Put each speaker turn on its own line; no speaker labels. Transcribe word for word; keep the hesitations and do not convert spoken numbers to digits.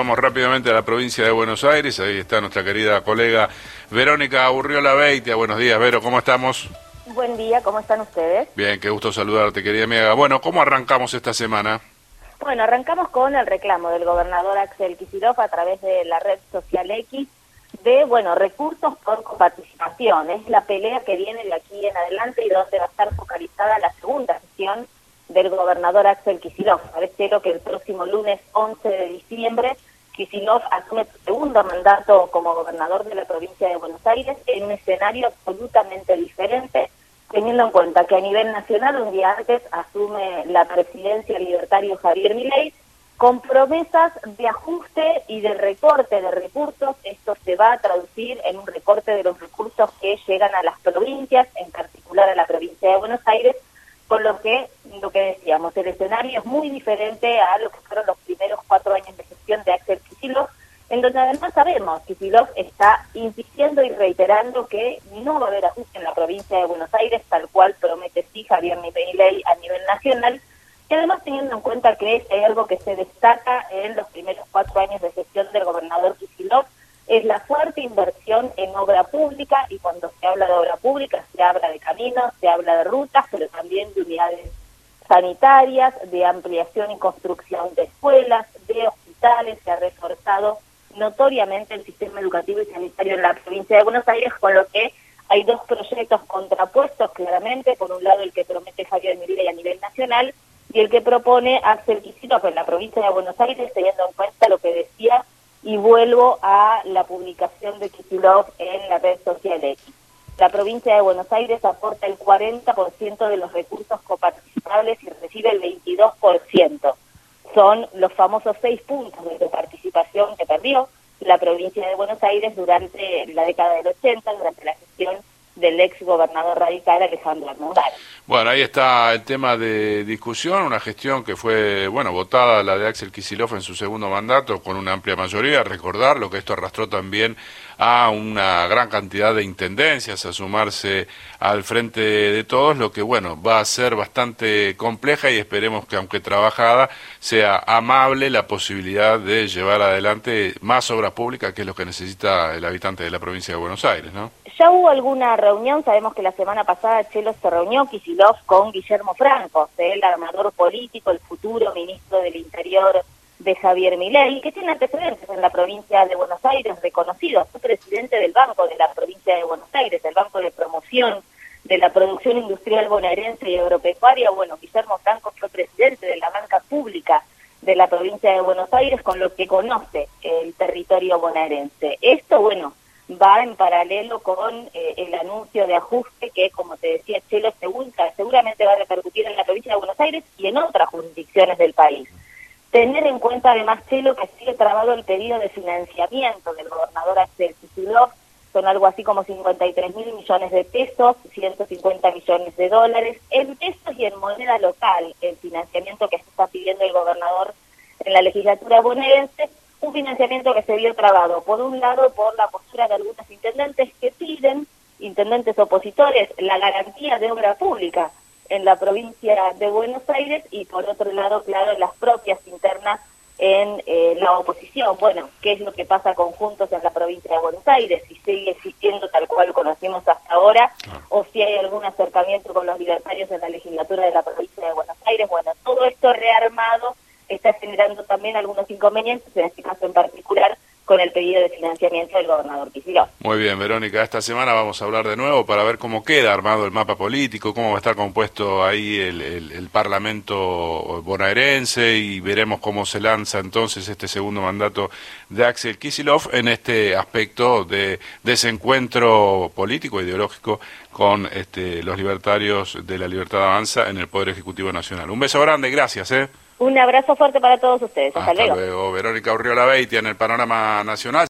vamos rápidamente a la provincia de Buenos Aires. Ahí está nuestra querida colega Verónica Urriola Beitia. Buenos días, Vero, ¿cómo estamos?
Buen día, ¿cómo están ustedes?
Bien, qué gusto saludarte, querida amiga. Bueno, ¿cómo arrancamos esta semana?
Bueno, arrancamos con el reclamo del gobernador Axel Kicillof a través de la red social X de, bueno, recursos por coparticipación. Es la pelea que viene de aquí en adelante y donde va a estar focalizada la segunda sesión del gobernador Axel Kicillof. Parece que el próximo lunes once de diciembre Kicillof asume su segundo mandato como gobernador de la provincia de Buenos Aires en un escenario absolutamente diferente, teniendo en cuenta que a nivel nacional un día antes asume la presidencia el libertario Javier Milei, con promesas de ajuste y de recorte de recursos. Esto se va a traducir en un recorte de los recursos que llegan a las provincias, en particular a la provincia de Buenos Aires, con lo que, lo que decíamos, el escenario es muy diferente a lo que fueron los primeros cuatro años de gestión de Axel Kicillof, en donde además sabemos que Kicillof está insistiendo y reiterando que no va a haber ajuste en la provincia de Buenos Aires, tal cual promete sí Javier Milei a nivel nacional, y además teniendo en cuenta que es algo que se destaca en los primeros cuatro años de gestión del gobernador Kicillof, es la fuerte inversión en obra pública, y cuando se habla de obra pública se habla de caminos, se habla de rutas, pero también de unidades sanitarias, de ampliación y construcción de escuelas, de hospitales. Se ha reforzado notoriamente el sistema educativo y sanitario en la provincia de Buenos Aires, con lo que hay dos proyectos contrapuestos claramente, por un lado el que promete Javier Milei a nivel nacional y el que propone Axel Kicillof en la provincia de Buenos Aires, teniendo en cuenta lo que decía, y vuelvo a la publicación de Kicillof en la red social X. La provincia de Buenos Aires aporta el cuarenta por ciento de los recursos coparticipables y recibe el veintidós por ciento. Son los famosos seis puntos de coparticipación que perdió la provincia de Buenos Aires durante la década del ochenta, durante la gestión del ex gobernador radical Alejandro Armendariz.
Bueno, ahí está el tema de discusión, una gestión que fue, bueno, votada la de Axel Kicillof en su segundo mandato con una amplia mayoría. Recordar lo que esto arrastró también a una gran cantidad de intendencias a sumarse al frente de todos, lo que, bueno, va a ser bastante compleja y esperemos que, aunque trabajada, sea amable la posibilidad de llevar adelante más obras públicas, que es lo que necesita el habitante de la provincia de Buenos Aires, ¿no?
Ya hubo alguna reunión, sabemos que la semana pasada Chelo se reunió, Kicillof, con Guillermo Franco, el armador político, el futuro ministro del Interior de Javier Milei, que tiene antecedentes en la provincia de Buenos Aires, reconocido, fue presidente del Banco de la provincia de Buenos Aires, el Banco de Promoción de la Producción Industrial Bonaerense y Agropecuaria. Bueno, Guillermo Franco fue presidente de la banca pública de la provincia de Buenos Aires, con lo que conoce el territorio bonaerense. Esto, bueno, va en paralelo con eh, el anuncio de ajuste que, como te decía Chelo, seguramente va a repercutir en la provincia de Buenos Aires y en otras jurisdicciones del país. Tener en cuenta además, Chelo, que sigue trabado el pedido de financiamiento del gobernador Axel Kicillof, son algo así como cincuenta y tres mil millones de pesos, ciento cincuenta millones de dólares, en pesos y en moneda local, el financiamiento que se está pidiendo el gobernador en la legislatura bonaerense. Un financiamiento que se vio trabado, por un lado, por la postura de algunos intendentes que piden, intendentes opositores, la garantía de obra pública en la provincia de Buenos Aires, y por otro lado, claro, las propias internas en eh, la oposición. Bueno, ¿qué es lo que pasa con Juntos en la provincia de Buenos Aires? Si sigue existiendo tal cual conocimos hasta ahora, o si hay algún acercamiento con los libertarios en la legislatura de la provincia de Buenos Aires. Bueno, todo esto rearmado está generando también algunos inconvenientes, en este caso en particular, con el pedido de financiamiento del gobernador Kicillof.
Muy bien, Verónica, esta semana vamos a hablar de nuevo para ver cómo queda armado el mapa político, cómo va a estar compuesto ahí el, el, el Parlamento bonaerense, y veremos cómo se lanza entonces este segundo mandato de Axel Kicillof en este aspecto de desencuentro político, ideológico, con este, los libertarios de la Libertad Avanza en el Poder Ejecutivo Nacional. Un beso grande, gracias, ¿eh?
Un abrazo fuerte para todos ustedes. Hasta,
Hasta
luego.
luego. Verónica Urriola Beitia en el Panorama Nacional.